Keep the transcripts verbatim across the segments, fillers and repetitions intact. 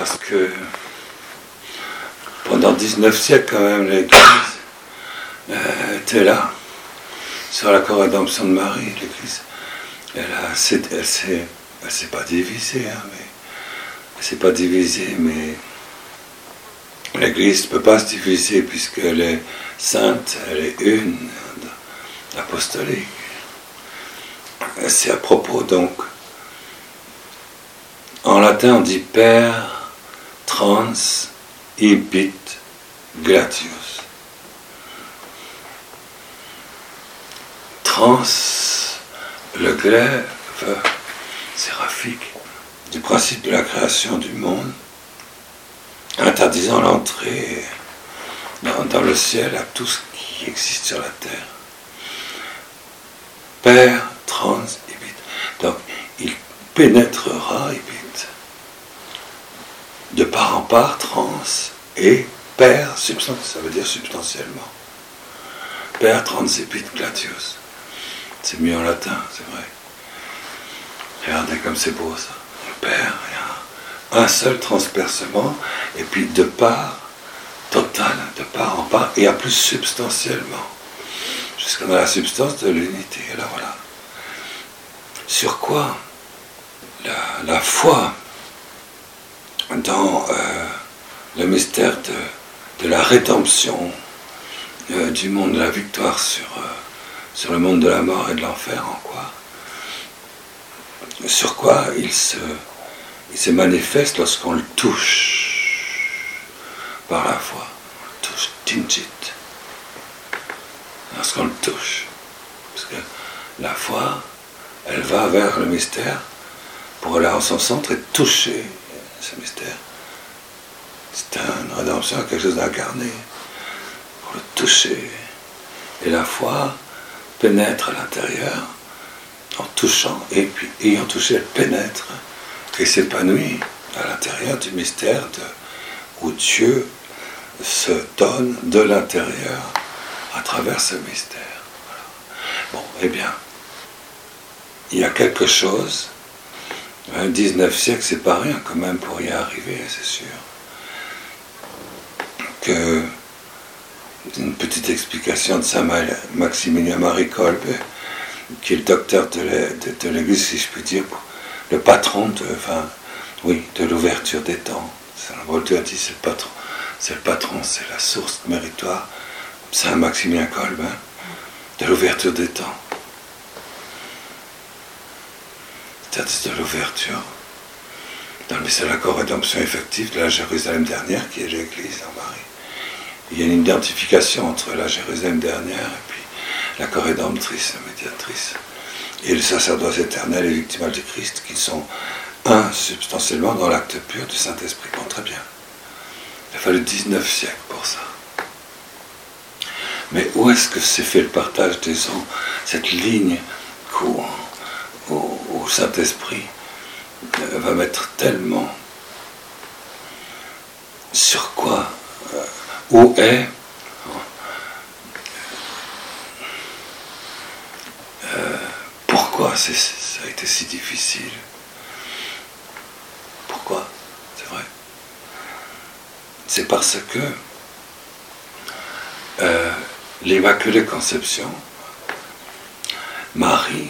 parce que pendant dix-neuf siècles, quand même, l'Église euh, était là, sur la co-rédemption de Marie. L'Église, elle a, elle s'est, elle s'est pas divisée, hein, mais elle s'est pas divisée, mais l'Église ne peut pas se diviser puisqu'elle est sainte, elle est une, apostolique. C'est à propos donc, en latin on dit per trans ibit gladius. Trans, le glaive séraphique du principe de la création du monde, interdisant l'entrée dans, dans le ciel à tout ce qui existe sur la terre. Per trans ibit. Donc, il pénétrera ibit. De part en part, trans, et per, substan- ça veut dire substantiellement. Per trans ibit gladius. C'est mieux en latin, c'est vrai. Regardez comme c'est beau ça. Per, il y a un seul transpercement, et puis de part, total, de part en part, et à plus substantiellement. Jusqu'à la substance de l'unité. Et là, voilà. Sur quoi la, la foi dans euh, le mystère de, de la rédemption euh, du monde, de la victoire sur, euh, sur le monde de la mort et de l'enfer, en quoi sur quoi il se, il se manifeste lorsqu'on le touche par la foi. On le touche, tingit. Lorsqu'on le touche. Parce que la foi, elle va vers le mystère pour aller en son centre et toucher ce mystère. C'est une rédemption, quelque chose d'incarné. Pour le toucher. Et la foi pénètre à l'intérieur en touchant, et puis ayant touché, elle pénètre et s'épanouit à l'intérieur du mystère de, où Dieu se donne de l'intérieur à travers ce mystère. Voilà. Bon, eh bien, il y a quelque chose, un dix-neuf siècle, c'est pas rien quand même pour y arriver, c'est sûr. Que une petite explication de Saint Maximilien Marie Kolbe, qui est le docteur de, de, de l'Église, si je puis dire, le patron de, enfin, oui, de l'ouverture des temps. Saint Voltaire dit c'est le patron, c'est le patron, c'est la source méritoire. Saint Maximilien Kolbe, hein, de l'ouverture des temps. C'est-à-dire de l'ouverture dans le mystère de la co-rédemption effective de la Jérusalem dernière, qui est l'Église en Marie. Il y a une identification entre la Jérusalem dernière et puis la co-rédemptrice, la médiatrice, et le sacerdoce éternel et victimal du Christ, qui sont un substantiellement dans l'acte pur du Saint-Esprit. Bon, très bien. Il a fallu dix-neuf siècles pour ça. Mais où est-ce que s'est fait le partage des eaux, cette ligne où, où, où le Saint-Esprit va mettre tellement sur quoi, euh, où est euh, pourquoi c'est, ça a été si difficile? Pourquoi? C'est vrai. C'est parce que euh, l'Immaculée Conception, Marie,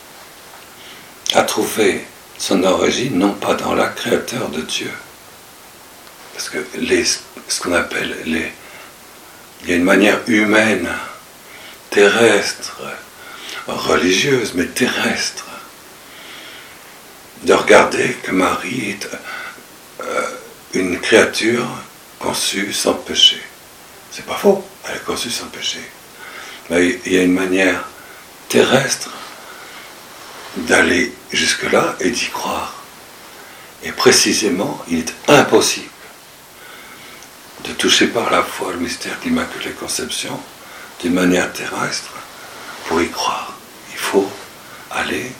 a trouvé son origine non pas dans l'acte créateur de Dieu, parce que les, ce qu'on appelle les, il y a une manière humaine, terrestre, religieuse, mais terrestre, de regarder que Marie est euh, une créature conçue sans péché. C'est pas faux, elle est conçue sans péché. Mais il y a une manière terrestre d'aller jusque-là et d'y croire. Et précisément, il est impossible de toucher par la foi le mystère de l'Immaculée Conception d'une manière terrestre pour y croire. Il faut aller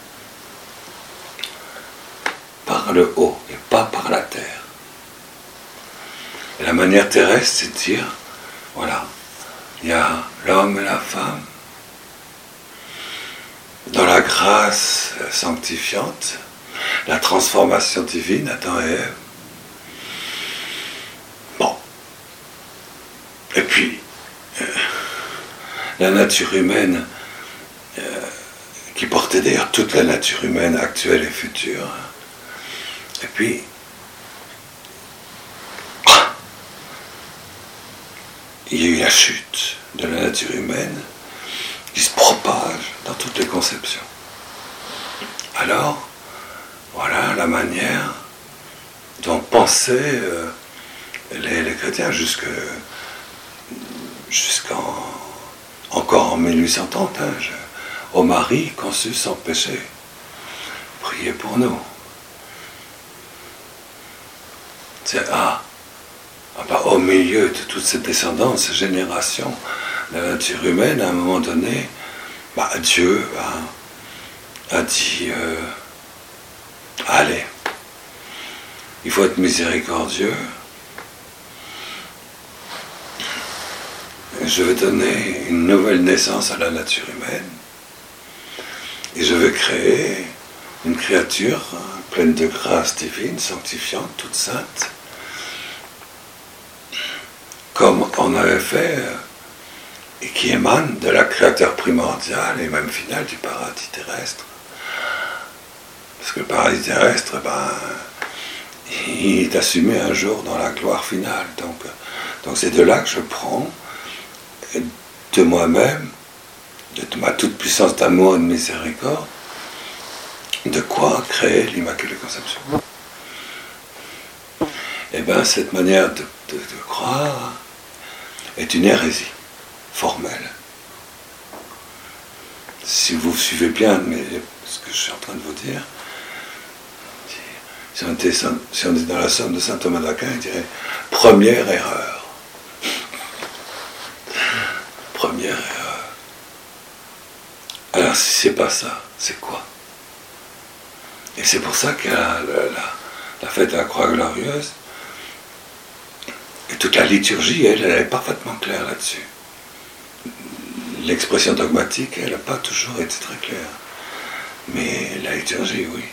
par le haut et pas par la terre. Et la manière terrestre, c'est de dire, voilà, il y a l'homme et la femme dans la grâce sanctifiante, la transformation divine, Adam et Ève, Et puis, euh, la nature humaine, euh, qui portait d'ailleurs toute la nature humaine actuelle et future. Et puis, il y a eu la chute de la nature humaine qui se propage dans toutes les conceptions. Alors, voilà la manière dont pensaient euh, les, les chrétiens jusque, jusqu'en encore en mille huit cent trente, hein, je, ô Marie conçue sans péché, priez pour nous. C'est ah, ah bah, au milieu de toute cette descendance, cette génération, la nature humaine, à un moment donné, bah, Dieu a, a dit euh, allez, il faut être miséricordieux. Je vais donner une nouvelle naissance à la nature humaine et je vais créer une créature pleine de grâce divine, sanctifiante, toute sainte, comme on avait fait et qui émane de la créateur primordial et même final du paradis terrestre. Parce que le paradis terrestre, ben, il est assumé un jour dans la gloire finale. Donc, donc c'est de là que je prends de moi-même, de ma toute-puissance d'amour et de miséricorde, de quoi créer l'Immaculée Conception. Et bien, cette manière de, de, de croire est une hérésie formelle. Si vous suivez bien mais, ce que je suis en train de vous dire, si on était, si on était dans la somme de saint Thomas d'Aquin, il dirait « première erreur ». Première erreur. Alors si c'est pas ça, c'est quoi? Et c'est pour ça que la, la, la fête de la Croix Glorieuse, et toute la liturgie, elle, elle est parfaitement claire là-dessus. L'expression dogmatique, elle n'a pas toujours été très claire. Mais la liturgie, oui.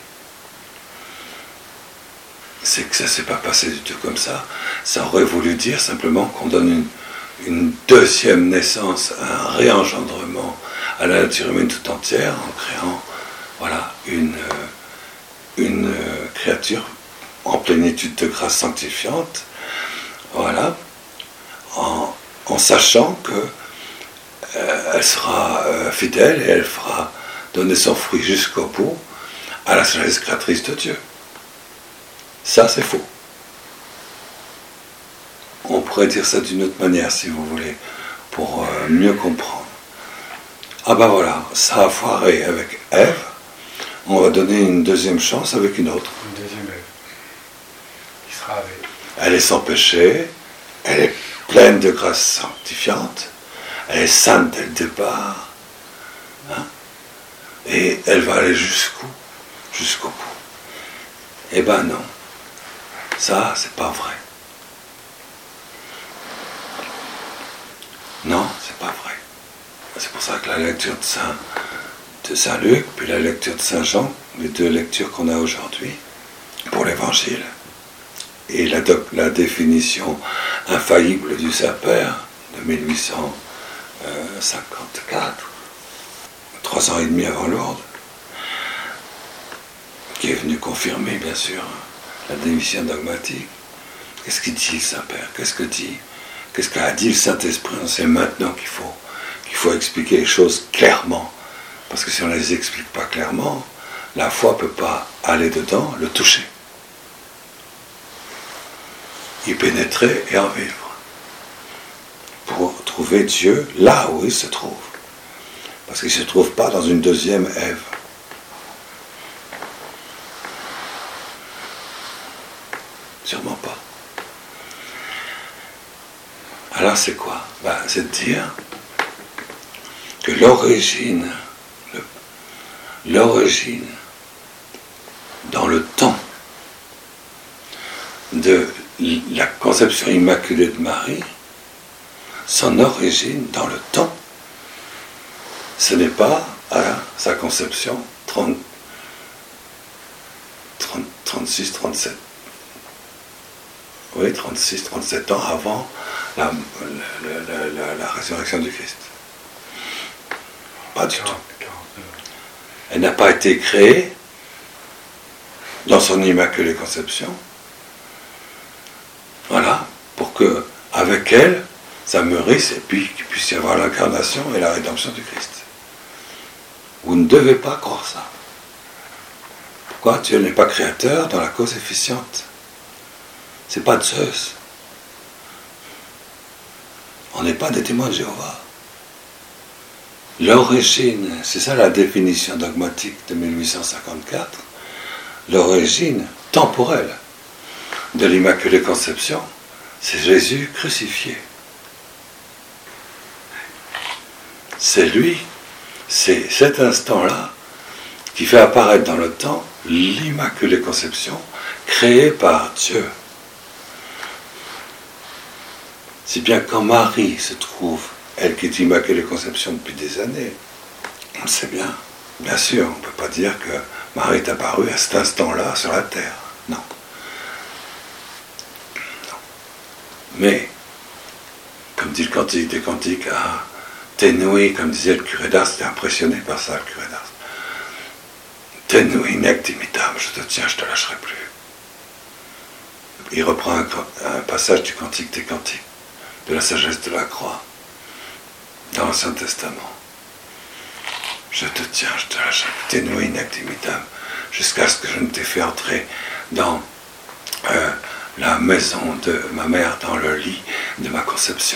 C'est que ça ne s'est pas passé du tout comme ça. Ça aurait voulu dire simplement qu'on donne une une deuxième naissance, un réengendrement à la nature humaine tout entière en créant voilà, une, une créature en plénitude de grâce sanctifiante, voilà, en, en sachant que euh, elle sera euh, fidèle et elle fera donner son fruit jusqu'au bout à la sagesse créatrice de Dieu. Ça, c'est faux. On pourrait dire ça d'une autre manière, si vous voulez, pour euh, mieux comprendre. Ah ben voilà, ça a foiré avec Ève, on va donner une deuxième chance avec une autre. Une deuxième Ève, qui sera avec. Elle est sans péché, elle est pleine de grâce sanctifiante, elle est sainte dès le départ, hein, et elle va aller jusqu'où? Jusqu'au bout. Eh ben non, ça c'est pas vrai. Non, c'est pas vrai. C'est pour ça que la lecture de Saint, de Saint Luc, puis la lecture de Saint Jean, les deux lectures qu'on a aujourd'hui pour l'Évangile, et la, doc, la définition infaillible du Saint-Père de mille huit cent cinquante-quatre, trois ans et demi avant Lourdes, qui est venu confirmer, bien sûr, la démission dogmatique. Qu'est-ce qu'il dit, le Saint-Père? Qu'est-ce que dit Qu'est-ce qu'a dit le Saint-Esprit? C'est maintenant qu'il faut, qu'il faut expliquer les choses clairement. Parce que si on ne les explique pas clairement, la foi ne peut pas aller dedans, le toucher. Y pénétrer et en vivre. Pour trouver Dieu là où il se trouve. Parce qu'il ne se trouve pas dans une deuxième Ève. Sûrement pas. Alors c'est quoi? Ben, c'est de dire que l'origine, le, l'origine dans le temps de la conception immaculée de Marie, son origine dans le temps, ce n'est pas à sa conception trente, trente, trente-six, trente-sept. Oui, trente-six, trente-sept ans avant la, la, la, la, la résurrection du Christ. Pas du tout. Elle n'a pas été créée dans son immaculée conception. Voilà, pour que, avec elle, ça mûrisse et puis qu'il puisse y avoir l'incarnation et la rédemption du Christ. Vous ne devez pas croire ça. Pourquoi? Dieu n'est pas créateur dans la cause efficiente. C'est pas Zeus. On n'est pas des témoins de Jéhovah. L'origine, c'est ça la définition dogmatique de mille huit cent cinquante-quatre, l'origine temporelle de l'Immaculée Conception, c'est Jésus crucifié. C'est lui, c'est cet instant-là qui fait apparaître dans le temps l'Immaculée Conception créée par Dieu. Si bien quand Marie se trouve, elle qui est Immaculée Conception depuis des années, on le sait bien. Bien sûr, on ne peut pas dire que Marie est apparue à cet instant-là sur la terre. Non. Non. Mais, comme dit le Cantique des Cantiques, ah, tenui, comme disait le curé d'Ars, j'étais impressionné par ça, le curé d'Ars. Tenui nec timitam, je te tiens, je ne te lâcherai plus. Il reprend un, un passage du Cantique des Cantiques, de la sagesse de la croix, dans l'Ancien Testament. Je te tiens, je te lâche, tenui nec timitam, jusqu'à ce que je ne t'ai fait entrer dans euh, la maison de ma mère, dans le lit de ma conception.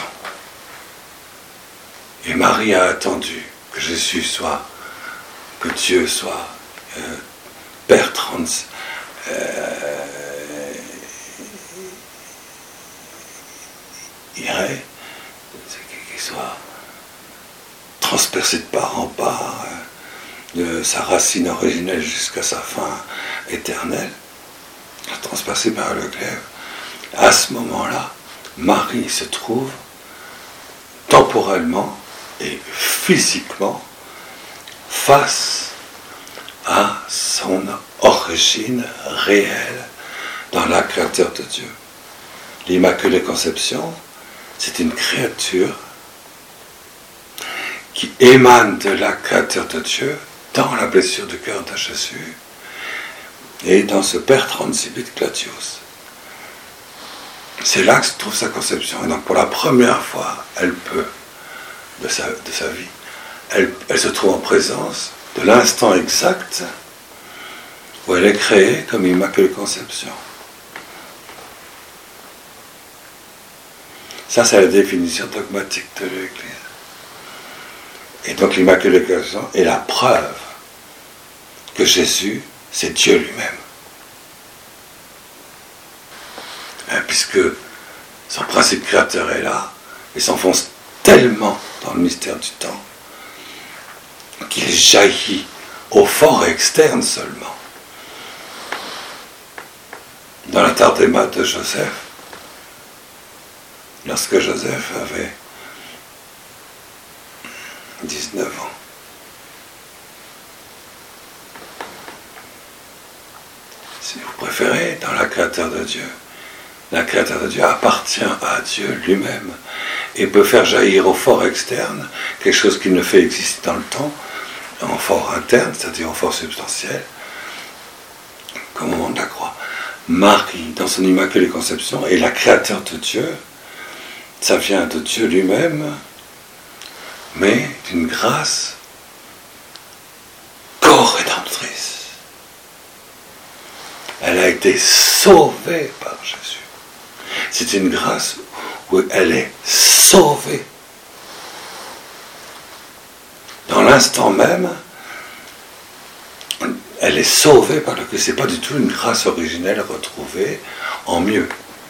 Et Marie a attendu que Jésus soit, que Dieu soit euh, Père trans, euh, irait, qu'il soit transpercé de part en part, de sa racine originelle jusqu'à sa fin éternelle, transpercé par le glaive. À ce moment-là, Marie se trouve temporellement et physiquement face à son origine réelle dans la créature de Dieu. L'Immaculée Conception, c'est une créature qui émane de la créature de Dieu dans la blessure du cœur de Jésus et dans ce Père Transibit Gladius. C'est là que se trouve sa conception. Et donc pour la première fois, elle peut, de sa, de sa vie, elle, elle se trouve en présence de l'instant exact où elle est créée comme Immaculée Conception. Ça, c'est la définition dogmatique de l'Église. Et donc l'Immaculée Conception est la preuve que Jésus, c'est Dieu lui-même. Hein, puisque son principe créateur est là, et s'enfonce tellement dans le mystère du temps, qu'il jaillit au fort externe seulement. Dans la Tardéma de Joseph, lorsque Joseph avait dix-neuf ans. Si vous préférez, dans la créature de Dieu, la créature de Dieu appartient à Dieu lui-même et peut faire jaillir au fort externe quelque chose qu'il ne fait exister dans le temps, en fort interne, c'est-à-dire en fort substantiel, comme au moment de la croix. Marie, dans son Immaculée Conception, est la créature de Dieu. Ça vient de Dieu lui-même, mais d'une grâce co-rédemptrice. Elle a été sauvée par Jésus. C'est une grâce où elle est sauvée. Dans l'instant même, elle est sauvée par le Christ. Ce n'est pas du tout une grâce originelle retrouvée en mieux.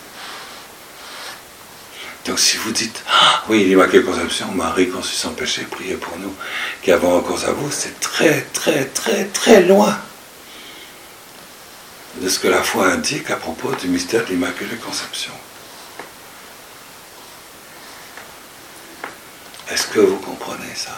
Donc si vous dites, ah, oui, l'Immaculée Conception, Marie conçue sans péché, priez pour nous qui avons recours à vous, c'est très, très, très, très loin de ce que la foi indique à propos du mystère de l'Immaculée Conception. Est-ce que vous comprenez ça?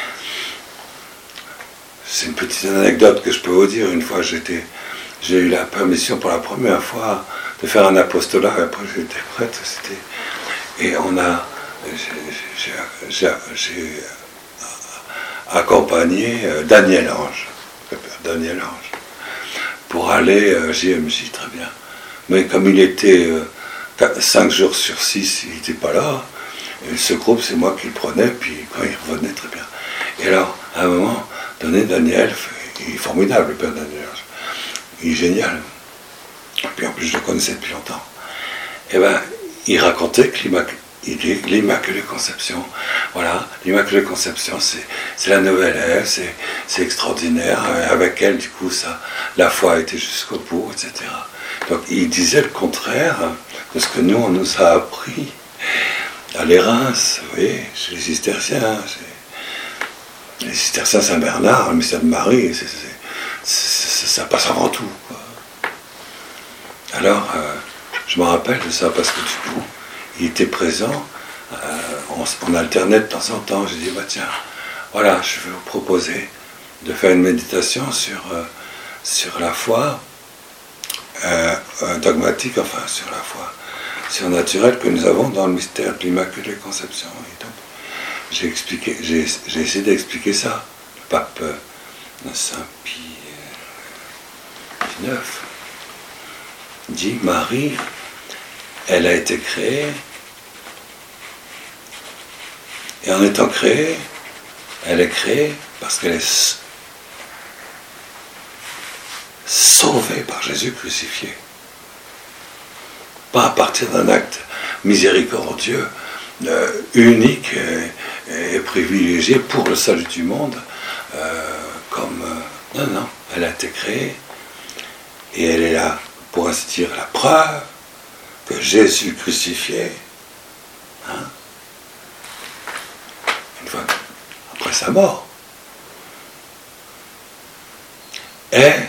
C'est une petite anecdote que je peux vous dire. Une fois, j'étais, j'ai eu la permission pour la première fois de faire un apostolat, et après j'étais prête, c'était... Et on a, j'ai, j'ai, j'ai accompagné Daniel Ange, Daniel Ange, pour aller à J M J, très bien. Mais comme il était cinq jours sur six, il n'était pas là, et ce groupe, c'est moi qui le prenais, puis quand il revenait, très bien. Et alors, à un moment donné, Daniel, il est formidable, le père Daniel Ange, il est génial. Et puis en plus, je le connaissais depuis longtemps. Et ben, il racontait que l'Immaculée Conception, voilà, l'Immaculée Conception, c'est, c'est la nouvelle ère, c'est, c'est extraordinaire. Avec elle, du coup, ça, la foi a été jusqu'au bout, et cetera. Donc, il disait le contraire de ce que nous, on nous a appris à les Reims, vous voyez, chez les cisterciens, chez les cisterciens Saint-Bernard, le mystère de Marie, c'est, c'est, c'est, ça passe avant tout, quoi. Alors, euh, je me rappelle de ça parce que du coup, il était présent, euh, on, on alternait de temps en temps. J'ai dit, bah tiens, voilà, je vais vous proposer de faire une méditation sur, euh, sur la foi euh, dogmatique, enfin sur la foi surnaturelle que nous avons dans le mystère de l'Immaculée Conception. Et donc, j'ai expliqué, j'ai, j'ai essayé d'expliquer ça. Le pape euh, Saint-Pie neuf dit, Marie, elle a été créée, et en étant créée, elle est créée parce qu'elle est sauvée par Jésus crucifié. Pas à partir d'un acte miséricordieux, euh, unique et, et privilégié pour le salut du monde, euh, comme... Euh, non, non, elle a été créée, et elle est là, pour ainsi dire, la preuve que Jésus crucifié, hein, une fois après sa mort, est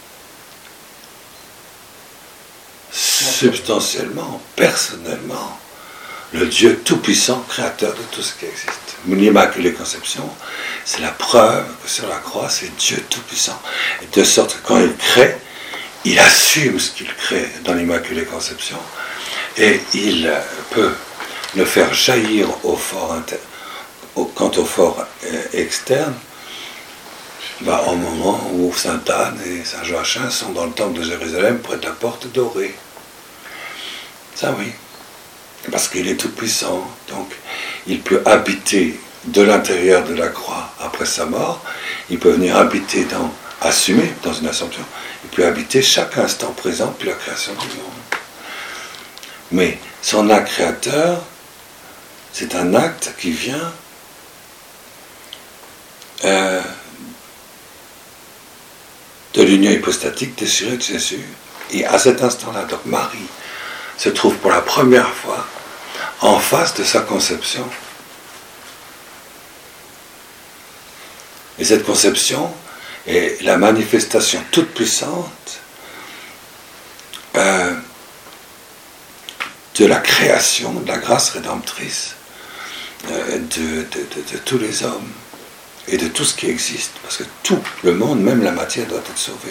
substantiellement, personnellement, le Dieu tout-puissant, créateur de tout ce qui existe. L'Immaculée Conception, c'est la preuve que sur la croix, c'est Dieu tout-puissant. Et de sorte que quand il crée, il assume ce qu'il crée dans l'Immaculée Conception et il peut le faire jaillir au fort interne. Quant au fort externe, bah, au moment où Sainte Anne et Saint Joachim sont dans le temple de Jérusalem près de la porte dorée. Ça oui, parce qu'il est tout puissant, donc il peut habiter de l'intérieur de la croix après sa mort, il peut venir habiter dans, assumer dans une assomption, il peut habiter chaque instant présent puis la création du monde. Mais son acte créateur, c'est un acte qui vient euh, de l'union hypostatique désirée de Jésus. Et à cet instant-là, donc Marie se trouve pour la première fois en face de sa conception. Et cette conception est la manifestation toute puissante euh, de la création, de la grâce rédemptrice euh, de, de, de, de tous les hommes et de tout ce qui existe, parce que tout le monde, même la matière, doit être sauvée.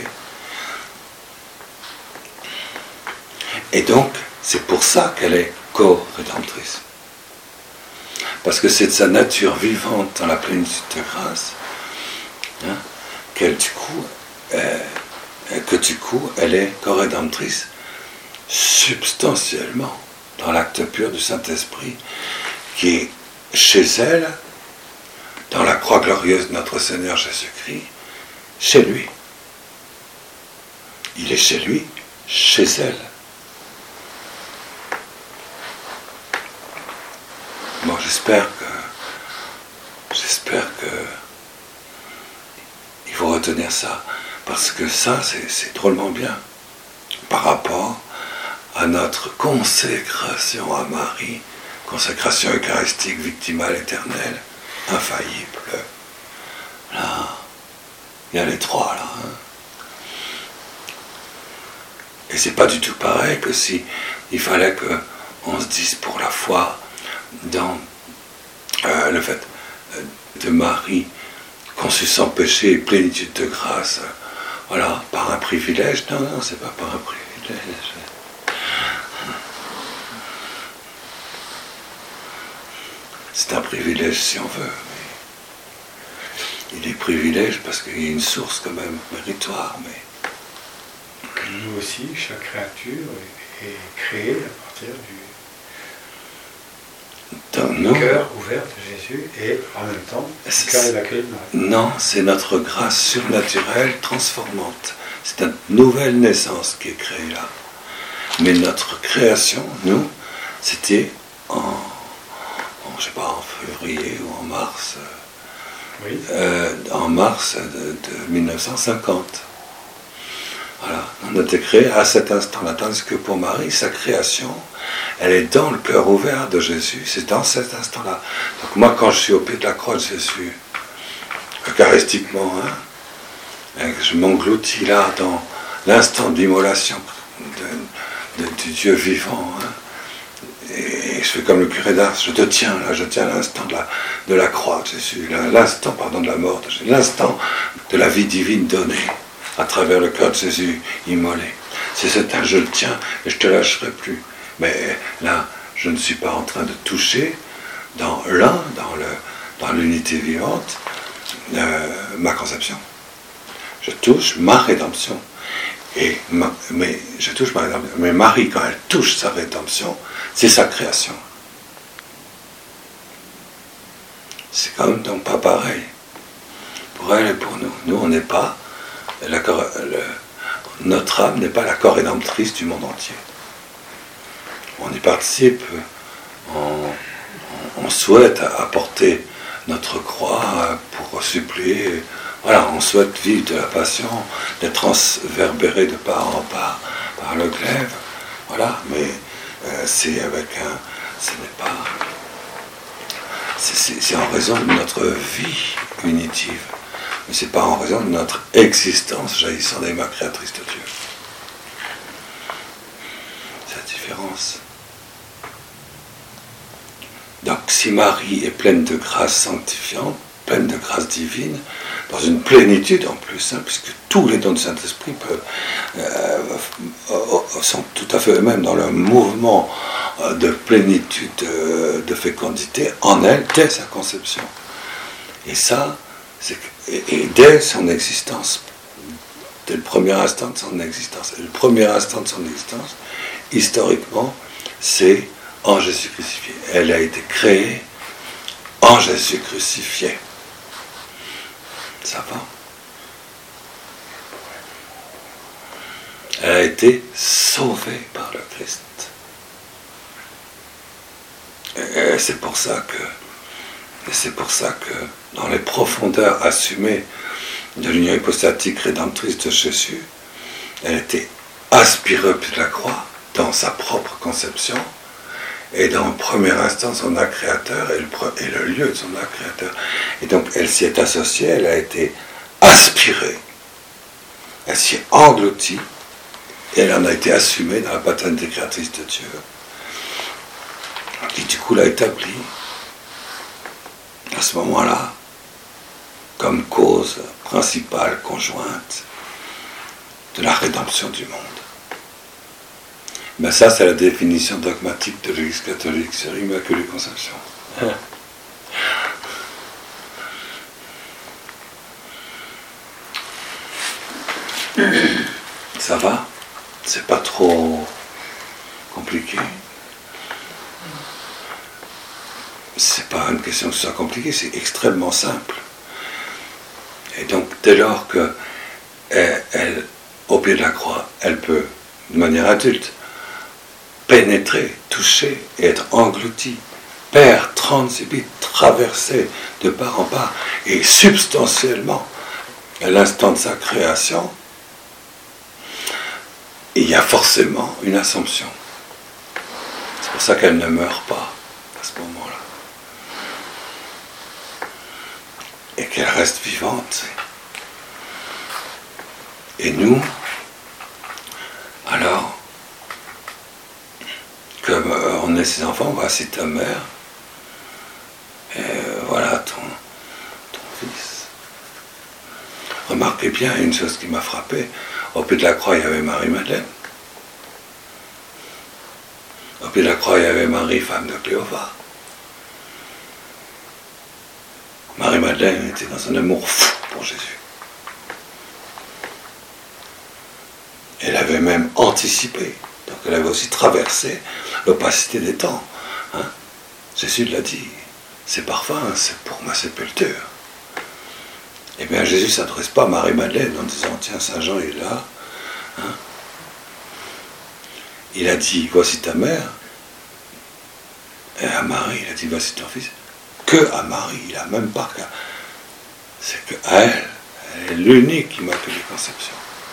Et donc, c'est pour ça qu'elle est co-rédemptrice. Parce que c'est de sa nature vivante dans la plénitude de grâce, hein, qu'elle, du coup, euh, que du coup, elle est co-rédemptrice substantiellement dans l'acte pur du Saint-Esprit, qui est chez elle, dans la croix glorieuse de notre Seigneur Jésus-Christ, chez lui. Il est chez lui, chez elle. Bon, j'espère que, j'espère que il faut retenir ça, parce que ça, c'est, c'est drôlement bien par rapport à notre consécration à Marie, consécration eucharistique, victimale, éternelle, infaillible. Là, il y a les trois là. Hein. Et c'est pas du tout pareil que si il fallait que on se dise pour la foi dans euh, le fait de Marie conçue sans péché et plénitude de grâce, euh, voilà, par un privilège. Non, non, c'est pas par un privilège. c'est un privilège si on veut. Mais il est privilège parce qu'il y a une source quand même méritoire. Mais nous aussi, chaque créature est, est créée à partir du, du cœur ouvert de Jésus et en même temps, le cœur évacué de Marie. Non, c'est notre grâce surnaturelle transformante. C'est une nouvelle naissance qui est créée là. Mais notre création, nous, c'était en, en, je sais pas, en février ou en mars, oui. euh, en mars de, de mille neuf cent cinquante. Voilà, on a été créé à cet instant-là, tandis que pour Marie, sa création, elle est dans le cœur ouvert de Jésus, c'est dans cet instant-là. Donc moi, quand je suis au pied de la croix de Jésus, eucharistiquement, hein, je m'engloutis là dans l'instant d'immolation de, de, du Dieu vivant, hein, et je fais comme le curé d'Ars, je te tiens là, je tiens l'instant de la, de la croix de Jésus, l'instant, pardon, de la mort de Jésus, l'instant de la vie divine donnée à travers le cœur de Jésus immolé. C'est cet instant, je le tiens et je ne te lâcherai plus. Mais là, je ne suis pas en train de toucher dans l'un, dans, le, dans l'unité vivante, euh, ma conception. Je touche ma rédemption. Et ma, mais je touche ma rédemption. Mais Marie, quand elle touche sa rédemption, c'est sa création. C'est quand même donc pas pareil. Pour elle et pour nous. Nous, on n'est pas la, le, notre âme n'est pas la co-rédemptrice du monde entier. On y participe, on, on, on souhaite apporter notre croix pour suppléer. Voilà, on souhaite vivre de la passion, d'être transverbéré de part en part par le glaive. Voilà, mais euh, c'est avec un. Ce n'est pas. C'est, c'est, c'est en raison de notre vie unitive. Mais ce n'est pas en raison de notre existence jaillissant des mains créatrices de Dieu. C'est la différence. Donc si Marie est pleine de grâce sanctifiante, pleine de grâce divine, dans une plénitude en plus, hein, puisque tous les dons du Saint-Esprit peuvent, euh, euh, sont tout à fait eux-mêmes dans le mouvement euh, de plénitude, de, de fécondité en elle, dès sa conception. Et ça, c'est que, et, et dès son existence, dès le premier instant de son existence, et le premier instant de son existence, historiquement, c'est en Jésus crucifié. Elle a été créée en Jésus crucifié. Ça va. Elle a été sauvée par le Christ. Et c'est pour ça que, et c'est pour ça que dans les profondeurs assumées de l'union hypostatique rédemptrice de Jésus, elle était aspirée au pied de la croix dans sa propre conception, et dans le premier instant son acte créateur et le, et le lieu de son acte créateur. Et donc elle s'y est associée, elle a été aspirée, elle s'y est engloutie, et elle en a été assumée dans la paternité créatrice de Dieu, qui du coup l'a établie à ce moment-là comme cause principale, conjointe de la rédemption du monde. Mais ça, c'est la définition dogmatique de l'Église catholique sur l'Immaculée Conception. Ça va? C'est pas trop compliqué. C'est pas une question que ce soit compliqué, c'est extrêmement simple. Et donc, dès lors que elle, elle, au pied de la croix, elle peut, de manière adulte, pénétrer, toucher et être englouti, père, transibit, traversé de part en part et substantiellement à l'instant de sa création, il y a forcément une assomption. C'est pour ça qu'elle ne meurt pas à ce moment-là. Et qu'elle reste vivante. Et nous, alors, comme euh, on est ses enfants, voici ta mère, et euh, voilà ton, ton fils. Remarquez bien une chose qui m'a frappé, au pied de la croix il y avait Marie-Madeleine, au pied de la croix il y avait Marie, femme de Cléophas, Marie-Madeleine était dans un amour fou pour Jésus. Elle avait même anticipé, donc elle avait aussi traversé l'opacité des temps. Hein? Jésus l'a dit, ces parfums, c'est pour ma sépulture. Eh bien, Jésus ne s'adresse pas à Marie-Madeleine en disant, tiens, Saint Jean est là. Hein? Il a dit, voici ta mère. Et à Marie, il a dit, voici ton fils. Que à Marie, il n'a même pas qu'à... C'est qu'à elle, elle est l'unique qui m'a appelé conception.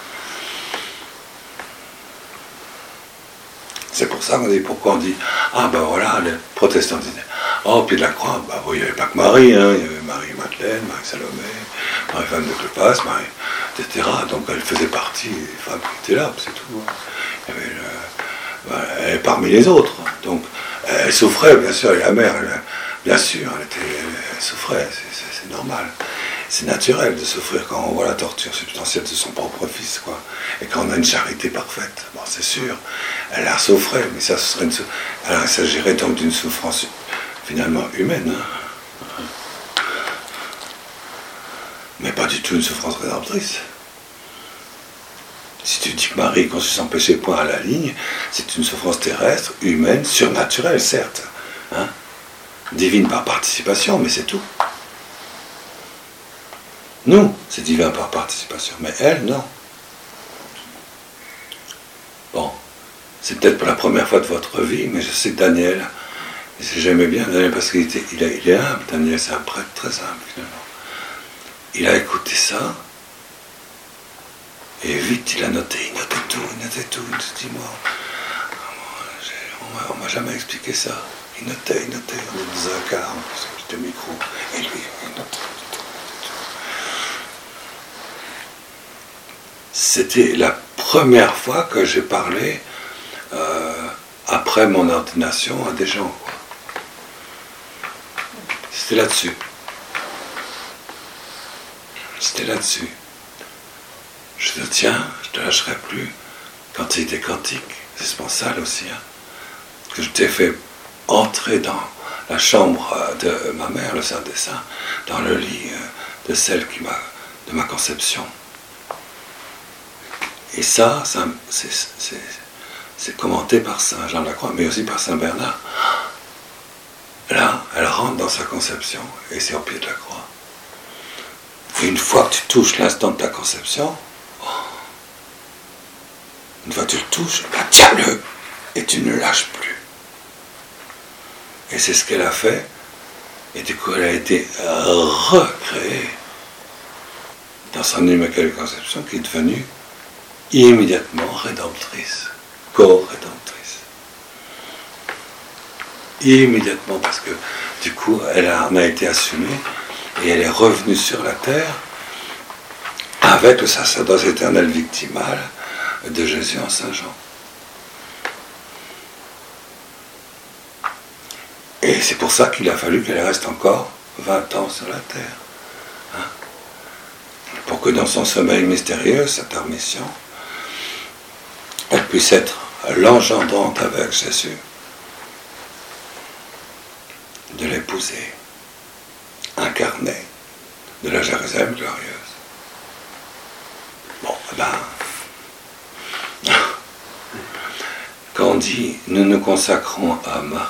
C'est pour ça qu'on dit, pourquoi on dit, ah ben voilà, les protestants disaient, oh, au pied de la croix, ben oui, il n'y avait pas que Marie, hein, il y avait Marie-Madeleine, Marie-Salomé, Marie-Femme de Cléopas, Marie, et cetera. Donc elle faisait partie des femmes qui étaient là, c'est tout. Hein. Il y avait le, ben, elle est parmi les autres. Donc elle souffrait, bien sûr, et la mère, elle, bien sûr, elle, était, elle souffrait, c'est, c'est, c'est normal. C'est naturel de souffrir quand on voit la torture substantielle de son propre fils, quoi. Et quand on a une charité parfaite. Bon, c'est sûr, elle a souffert, mais ça, ce serait une sou... Alors, il s'agirait donc d'une souffrance finalement humaine. Hein. Mais pas du tout une souffrance rédemptrice. Si tu dis que Marie conçut sans péché point à la ligne, c'est une souffrance terrestre, humaine, surnaturelle, certes. Hein. Divine par participation, mais c'est tout. Nous, c'est divin par participation, mais elle, non. Bon, c'est peut-être pour la première fois de votre vie, mais je sais que Daniel, j'aimais bien Daniel parce qu'il était, il, est, il est humble. Daniel, c'est un prêtre très humble, finalement. Il a écouté ça, et vite, il a noté, il notait tout, il notait tout. Il se dit, moi, on ne m'a jamais expliqué ça. Il notait, il notait, on est dans un quart, c'était le micro, et lui, il notait. C'était la première fois que j'ai parlé euh, après mon ordination à des gens. Quoi. C'était là-dessus. C'était là-dessus. Je te tiens, je te lâcherai plus. Quantité quantique, c'est sponsal aussi. Hein, que je t'ai fait entrer dans la chambre de ma mère, le Saint des Saints, dans le lit de celle qui m'a, de ma conception. Et ça, ça c'est, c'est, c'est commenté par Saint Jean de la Croix, mais aussi par Saint Bernard. Là, elle rentre dans sa conception, et c'est au pied de la croix. Et une fois que tu touches l'instant de ta conception, oh, une fois que tu le touches, bah, tiens-le, et tu ne le lâches plus. Et c'est ce qu'elle a fait, et du coup, elle a été recréée dans son immaculée conception, qui est devenue immédiatement rédemptrice, co-rédemptrice. Immédiatement, parce que du coup, elle en a été assumée et elle est revenue sur la terre avec le sacerdoce éternel victimal de Jésus en Saint Jean. Et c'est pour ça qu'il a fallu qu'elle reste encore vingt ans sur la terre. Hein, pour que dans son sommeil mystérieux, sa permission, elle puisse être l'engendrante avec Jésus, de l'épouser, incarnée, de la Jérusalem glorieuse. Bon, eh ben, quand on dit « nous nous consacrons à Marie »,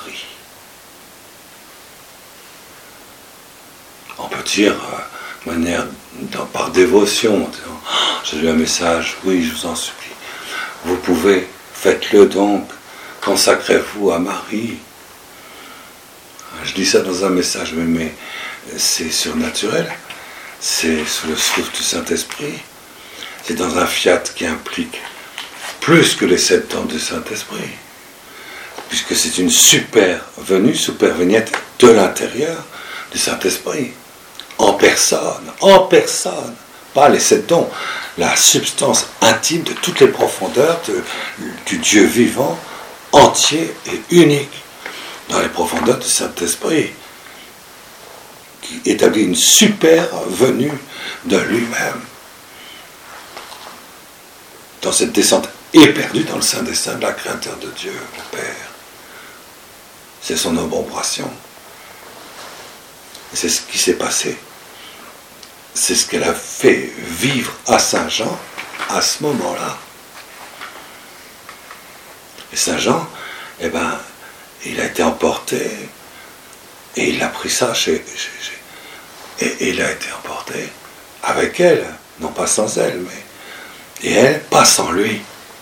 on peut dire euh, de manière, dans, par dévotion, en disant oh, « j'ai lu un message, oui, je vous en supplie ». Vous pouvez, faites-le donc, consacrez-vous à Marie. Je dis ça dans un message, mais, mais c'est surnaturel, c'est sous le souffle du Saint-Esprit, c'est dans un fiat qui implique plus que les sept dons du Saint-Esprit, puisque c'est une super venue, super vignette de l'intérieur du Saint-Esprit, en personne, en personne. Pas les sept dons, la substance intime de toutes les profondeurs de, du Dieu vivant, entier et unique, dans les profondeurs du Saint-Esprit, qui établit une super venue de lui-même, dans cette descente éperdue dans le Saint des Saints de la Créateur de Dieu, le Père. C'est son ombration. Et c'est ce qui s'est passé c'est ce qu'elle a fait vivre à Saint Jean à ce moment-là. Et Saint Jean, eh ben, il a été emporté et il a pris ça chez, chez, chez et, et il a été emporté avec elle, non pas sans elle, mais et elle, pas sans lui.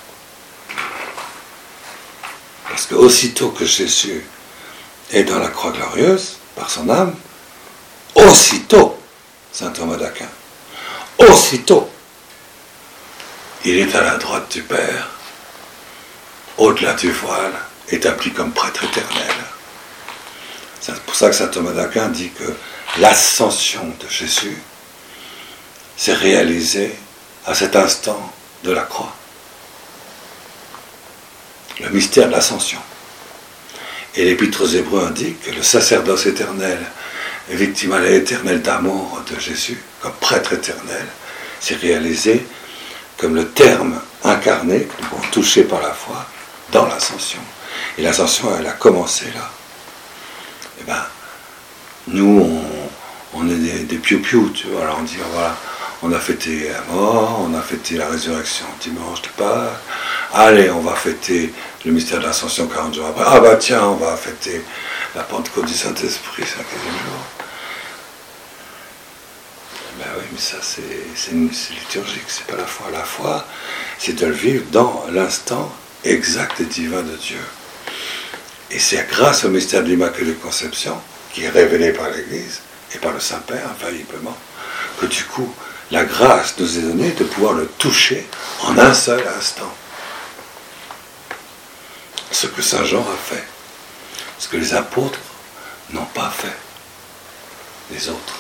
Parce que aussitôt que Jésus est dans la croix glorieuse, par son âme, aussitôt, saint Thomas d'Aquin, aussitôt, il est à la droite du Père, au-delà du voile, établi comme prêtre éternel. C'est pour ça que saint Thomas d'Aquin dit que l'ascension de Jésus s'est réalisée à cet instant de la croix. Le mystère de l'ascension. Et l'Épître aux Hébreux indique que le sacerdoce éternel et victimal et éternel d'amour de Jésus, comme prêtre éternel, s'est réalisé comme le terme incarné que nous pouvons toucher par la foi dans l'ascension. Et l'ascension, elle a commencé là. Et bien, nous, on, on est des, des piou-piou, tu vois. Alors on dit, voilà, on a fêté la mort, on a fêté la résurrection dimanche de Pâques. Allez, on va fêter le mystère de l'ascension quarante jours après. Ah bah tiens, on va fêter la Pentecôte du Saint-Esprit, cinquième jour. Ben oui, mais ça c'est, c'est, c'est liturgique, c'est pas la foi. La foi, c'est de le vivre dans l'instant exact et divin de Dieu. Et c'est grâce au mystère de l'Immaculée Conception, qui est révélé par l'Église et par le Saint-Père, infailliblement, que du coup, la grâce nous est donnée de pouvoir le toucher en un seul instant. Ce que Saint Jean a fait, ce que les apôtres n'ont pas fait, les autres.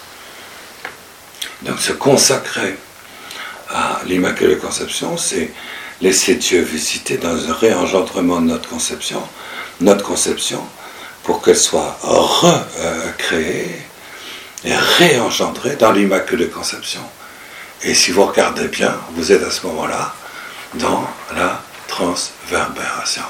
Donc se consacrer à l'Immaculée Conception, c'est laisser Dieu visiter dans un réengendrement de notre conception, notre conception, pour qu'elle soit recréée et réengendrée dans l'Immaculée Conception. Et si vous regardez bien, vous êtes à ce moment-là dans la transverbération.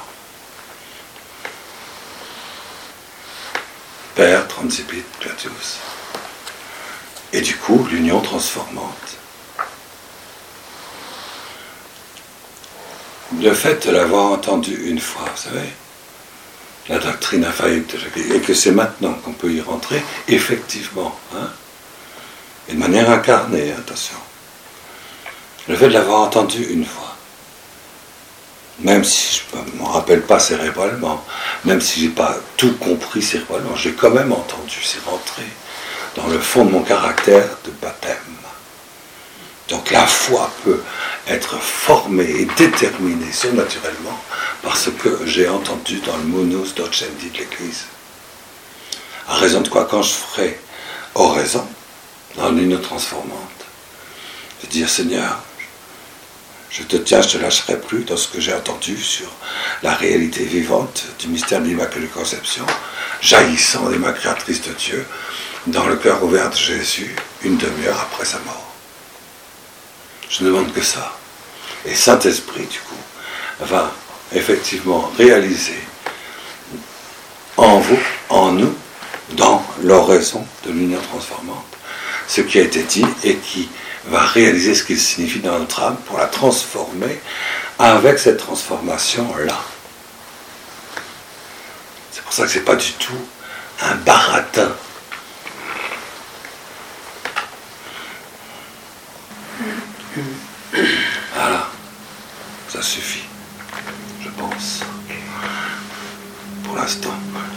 Père Transipit Gladius. Et du coup, l'union transformante. Le fait de l'avoir entendu une fois, vous savez, la doctrine infaillible de l'Église, et que c'est maintenant qu'on peut y rentrer, effectivement, hein, et de manière incarnée, attention. Le fait de l'avoir entendu une fois, même si je ne m'en rappelle pas cérébralement, même si je n'ai pas tout compris cérébralement, j'ai quand même entendu, c'est rentré dans le fond de mon caractère de baptême. Donc la foi peut être formée et déterminée surnaturellement parce que j'ai entendu dans le Munus Docendi de l'Église. À raison de quoi, quand je ferai oraison dans l'union transformante, de dire Seigneur, je te tiens, je ne te lâcherai plus dans ce que j'ai entendu sur la réalité vivante du mystère de l'Immaculée Conception, jaillissant des mains créatrices de Dieu, dans le cœur ouvert de Jésus, une demi-heure après sa mort. Je ne demande que ça. Et Saint-Esprit, du coup, va effectivement réaliser en vous, en nous, dans l'oraison de l'union transformante, ce qui a été dit et qui va réaliser ce qu'il signifie dans notre âme pour la transformer avec cette transformation-là. C'est pour ça que ce n'est pas du tout un baratin. Voilà, ça suffit, je pense, pour l'instant.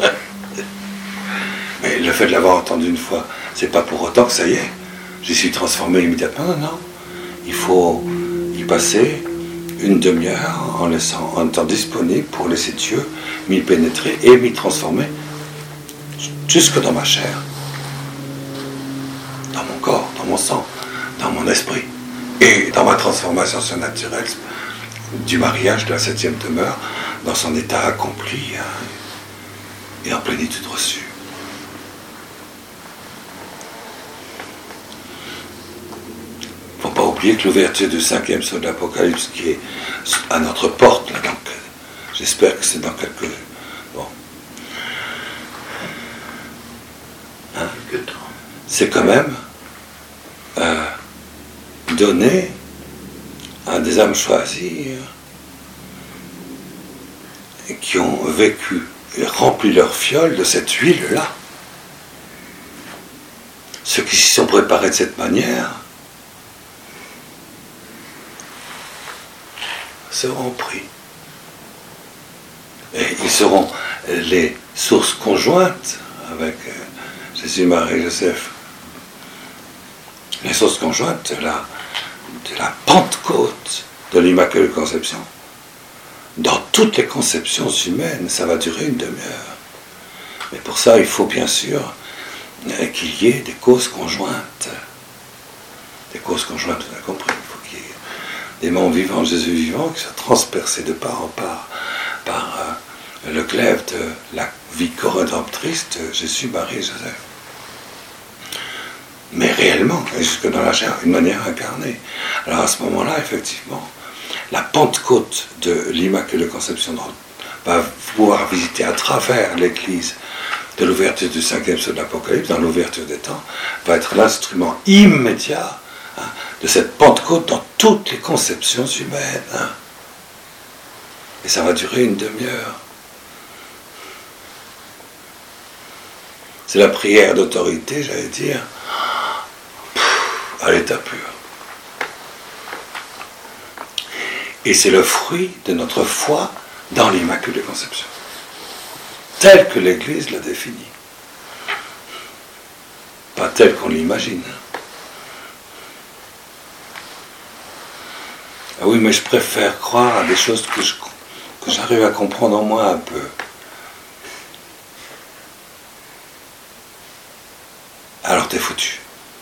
Mais le fait de l'avoir entendu une fois, c'est pas pour autant que ça y est, j'y suis transformé immédiatement. Non, non, il faut y passer une demi-heure en laissant un temps disponible pour laisser Dieu m'y pénétrer et m'y transformer jusque dans ma chair, dans mon corps, dans mon sang, dans mon esprit. Et dans ma transformation surnaturelle du mariage de la septième demeure, dans son état accompli hein, et en plénitude reçue. Il ne faut pas oublier que l'ouverture du cinquième sceau de l'Apocalypse qui est à notre porte, là, donc j'espère que c'est dans quelques... Bon. Hein, c'est quand même euh, donné à des âmes choisies et qui ont vécu et rempli leur fiole de cette huile-là. Ceux qui s'y sont préparés de cette manière seront pris. Et ils seront les sources conjointes avec Jésus, Marie et Joseph. Les sources conjointes de la, de la Pentecôte de l'Immaculée Conception. Dans toutes les conceptions humaines, ça va durer une demi-heure. Mais pour ça, il faut bien sûr qu'il y ait des causes conjointes. Des causes conjointes, vous avez compris. Il faut qu'il y ait des membres vivants de Jésus vivant qui soient transpercés de part en part par euh, le glaive de la vie corrédemptrice de Jésus, Marie et Joseph. Mais réellement, et jusque dans la chair, une manière incarnée. Alors à ce moment-là, effectivement, la Pentecôte de l'Immaculée Conception va pouvoir visiter à travers l'Église de l'ouverture du cinquième sceau de l'Apocalypse, dans l'ouverture des temps, va être l'instrument immédiat hein, de cette Pentecôte dans toutes les conceptions humaines. Hein. Et ça va durer une demi-heure. C'est la prière d'autorité, j'allais dire, à l'état pur. Et c'est le fruit de notre foi dans l'Immaculée Conception, tel que l'Église l'a défini. Pas tel qu'on l'imagine. Ah oui, mais je préfère croire à des choses que, je, que j'arrive à comprendre en moi un peu. Alors t'es foutu.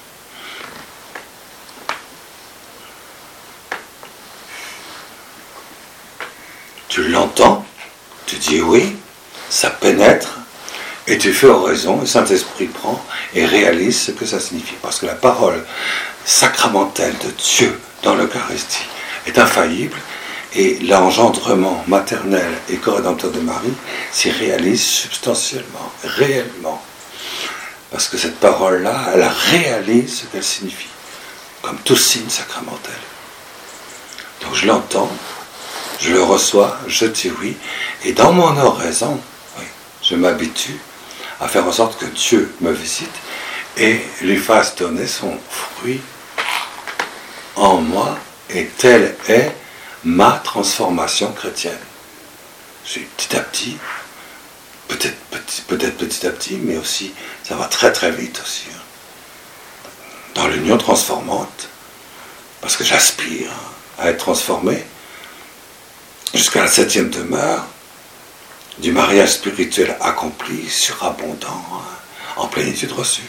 Tu l'entends, tu dis oui, ça pénètre, et tu fais oraison, le Saint-Esprit prend et réalise ce que ça signifie. Parce que la parole sacramentelle de Dieu dans l'Eucharistie est infaillible, et l'engendrement maternel et corrédempteur de Marie s'y réalise substantiellement, réellement. Parce que cette parole-là, elle réalise ce qu'elle signifie, comme tout signe sacramentel. Donc je l'entends, je le reçois, je dis oui, et dans mon oraison, oui, je m'habitue à faire en sorte que Dieu me visite et lui fasse donner son fruit en moi, et telle est ma transformation chrétienne. Je suis petit à petit, peut-être petit, peut-être petit à petit, mais aussi, ça va très très vite aussi, hein, dans l'union transformante, parce que j'aspire à être transformé jusqu'à la septième demeure du mariage spirituel accompli, surabondant, en plénitude reçue.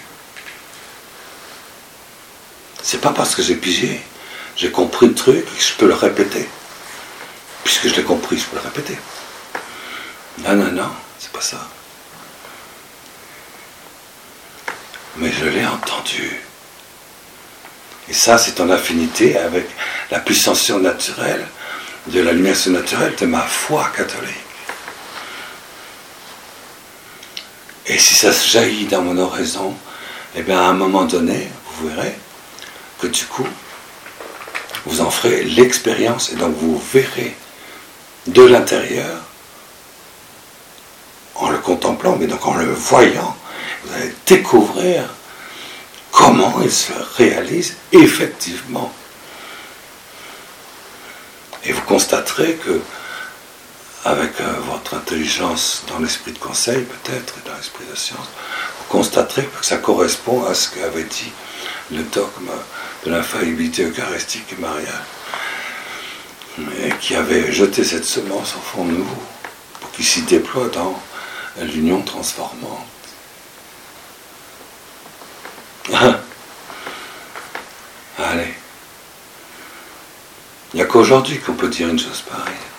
C'est pas parce que j'ai pigé, j'ai compris le truc, que je peux le répéter. Puisque je l'ai compris, je peux le répéter. Non, non, non, c'est pas ça. Mais je l'ai entendu. Et ça, c'est en affinité avec la puissance surnaturelle de la lumière surnaturelle de ma foi catholique. Et si ça se jaillit dans mon oraison, eh bien à un moment donné, vous verrez que du coup, vous en ferez l'expérience, et donc vous verrez de l'intérieur, en le contemplant, mais donc en le voyant, vous allez découvrir comment il se réalise effectivement. Et vous constaterez que, avec euh, votre intelligence dans l'esprit de conseil, peut-être, et dans l'esprit de science, vous constaterez que ça correspond à ce qu'avait dit le dogme de l'infaillibilité eucharistique et mariale, et qui avait jeté cette semence au fond de nous, pour qu'il s'y déploie dans l'union transformante. Allez. Il n'y a qu'aujourd'hui qu'on peut dire une chose pareille.